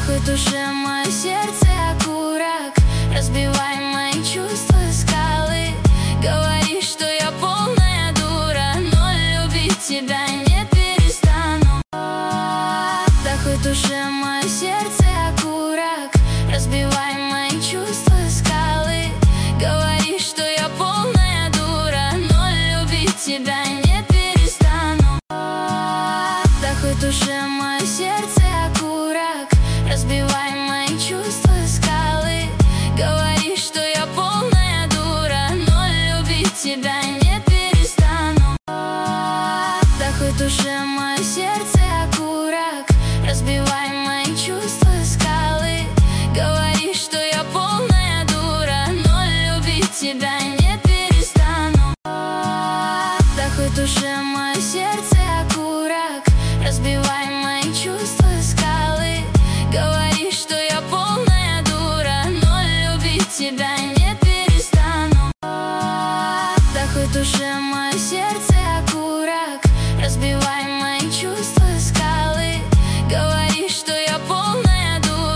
хоть уже мое сердце окурок, разбивай мои чувства скалы. Говоришь, что я полная дура, но любить тебя не перестану. Да хоть уже мое сердце окурок, разбивай мои чувства скалы. Говоришь, что я полная дура, но любить тебя не перестану. Да хоть уже мое сердце окурок, разбивай мои чувства скалы. Говоришь, что я полная дура, но любить тебя не перестану. Да хоть уже мое сердце окурок, разбивай мои чувства скалы. Говоришь, что я полная дура, но любить тебя не перестану. Да хоть уже мое сердце окурок, разбивай мои чувства скалы. Говоришь, что я полная дура, но любить тебя не перестану. Да хоть уже мое сердце окурок, разбивай мои